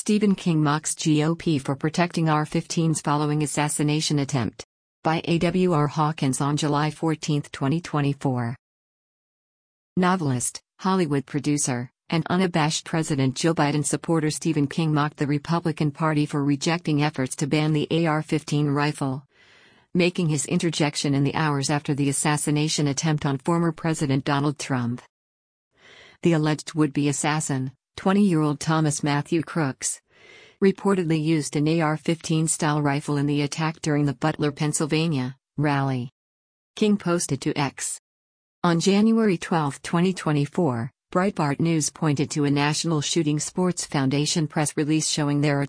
Stephen King mocks GOP for protecting AR-15s following assassination attempt. By A.W.R. Hawkins on July 14, 2024. Novelist, Hollywood producer, and unabashed President Joe Biden supporter Stephen King mocked the Republican Party for rejecting efforts to ban the AR-15 rifle, making his interjection in the hours after the assassination attempt on former President Donald Trump. The alleged would-be assassin, 20-year-old Thomas Matthew Crooks, reportedly used an AR-15 style rifle in the attack during the Butler, Pennsylvania, rally. King posted to X. On January 12, 2024, Breitbart News pointed to a National Shooting Sports Foundation press release showing there are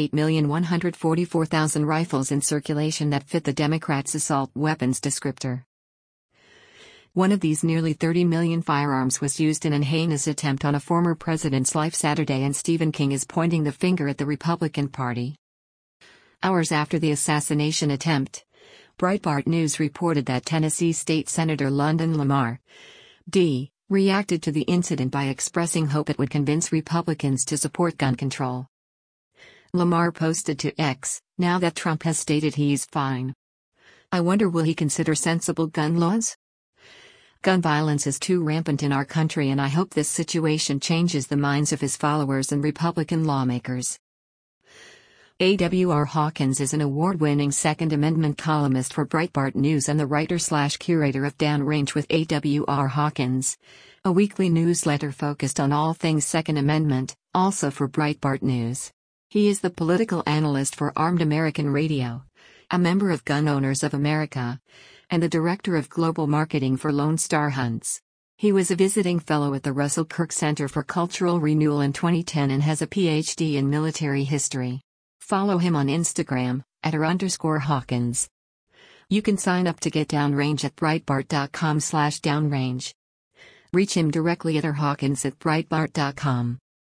28,144,000 rifles in circulation that fit the Democrats' assault weapons descriptor. One of these nearly 30 million firearms was used in an heinous attempt on a former president's life Saturday, and Stephen King is pointing the finger at the Republican Party. Hours after the assassination attempt, Breitbart News reported that Tennessee State Senator London Lamar, D., reacted to the incident by expressing hope it would convince Republicans to support gun control. Lamar posted to X, "Now that Trump has stated he's fine, I wonder will he consider sensible gun laws? Gun violence is too rampant in our country, and I hope this situation changes the minds of his followers and Republican lawmakers." A.W.R. Hawkins is an award-winning Second Amendment columnist for Breitbart News and the writer/curator of Downrange with A.W.R. Hawkins, a weekly newsletter focused on all things Second Amendment, also for Breitbart News. He is the political analyst for Armed American Radio, a member of Gun Owners of America, and the director of global marketing for Lone Star Hunts. He was a visiting fellow at the Russell Kirk Center for Cultural Renewal in 2010 and has a PhD in military history. Follow him on Instagram, @r_Hawkins. You can sign up to get Downrange at Breitbart.com/downrange. Reach him directly at rhawkins@breitbart.com.